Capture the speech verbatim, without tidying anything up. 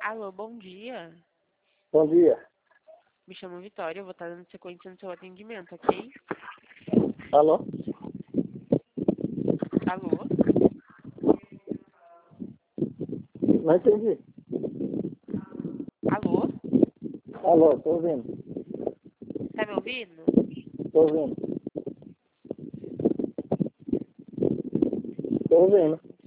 Alô, bom dia. Bom dia. Me chamo Vitória, eu vou estar dando sequência no seu atendimento, ok? Alô? Alô? Não entendi. Alô? Alô, tô ouvindo. Tá me ouvindo? Tô ouvindo. Tô ouvindo.